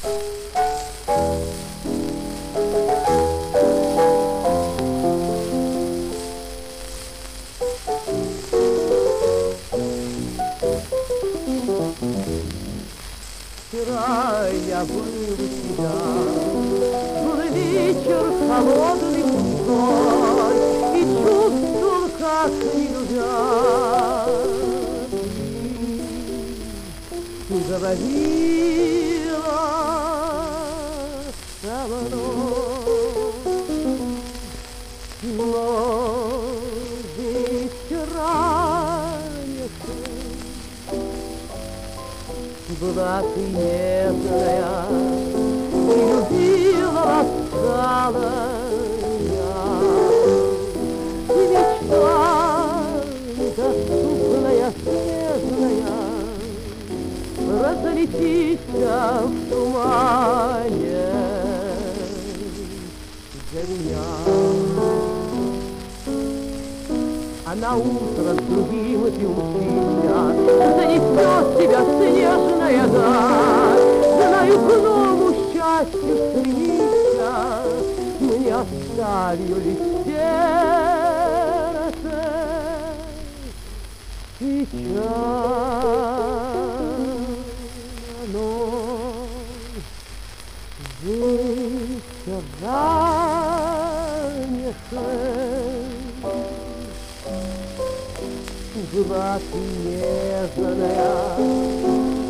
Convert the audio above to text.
Вчера я был у тебя, был вечер холодный пустой, и чувствовал, как не любя, ты говорила со мной, но вечера была ты нежная и любила ласкалая, и мечта недоступная, снежная, разлетися в тумане для меня. А на утро с другим ты умчишься, занесет тебя снежная даль. Знаю, к новому счастью стремишься, мне оставил лишь сердце печаль. Но вечера была ты нежная,